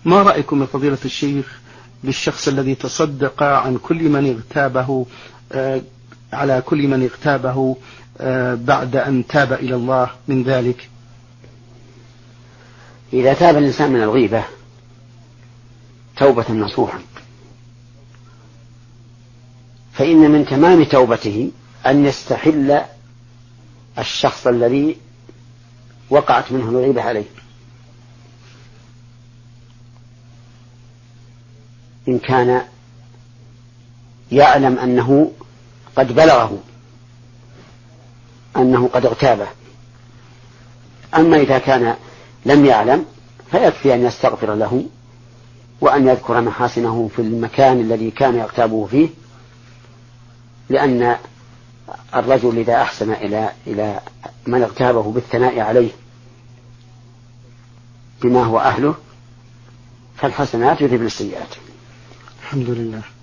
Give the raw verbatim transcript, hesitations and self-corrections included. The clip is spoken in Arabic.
ما رأيكم يا فضيلة الشيخ بالشخص الذي تصدق عن كل من اغتابه آه على كل من اغتابه آه بعد أن تاب إلى الله من ذلك؟ إذا تاب الإنسان من الغيبة توبة نصوحا فإن من تمام توبته أن يستحل الشخص الذي وقعت منه الغيبة عليه، إن كان يعلم أنه قد بلغه أنه قد اغتابه. أما إذا كان لم يعلم فيكفي أن يستغفر له وأن يذكر محاسنه في المكان الذي كان يغتابه فيه، لأن الرجل إذا أحسن إلى إلى من اغتابه بالثناء عليه بما هو أهله فالحسنات يذهبن السيئات. الحمد لله.